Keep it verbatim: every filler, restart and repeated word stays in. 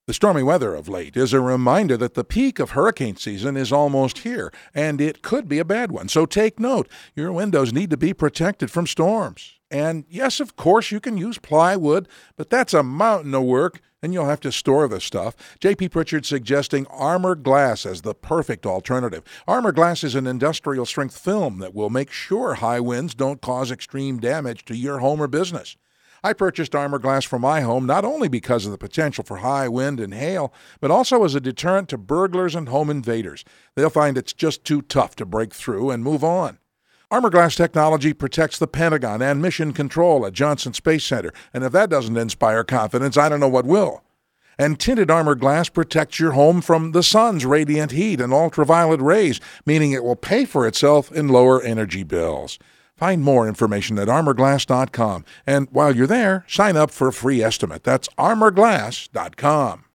The stormy weather of late is a reminder that the peak of hurricane season is almost here, and it could be a bad one. So take note, your windows need to be protected from storms. And yes, of course, you can use plywood, but that's a mountain of work, and you'll have to store the stuff. J P Pritchard suggesting Armor Glass as the perfect alternative. Armor Glass is an industrial-strength film that will make sure high winds don't cause extreme damage to your home or business. I purchased Armor Glass for my home not only because of the potential for high wind and hail, but also as a deterrent to burglars and home invaders. They'll find it's just too tough to break through and move on. Armor Glass technology protects the Pentagon and Mission Control at Johnson Space Center, and if that doesn't inspire confidence, I don't know what will. And tinted Armor Glass protects your home from the sun's radiant heat and ultraviolet rays, meaning it will pay for itself in lower energy bills. Find more information at armor glass dot com. And while you're there, sign up for a free estimate. That's armor glass dot com.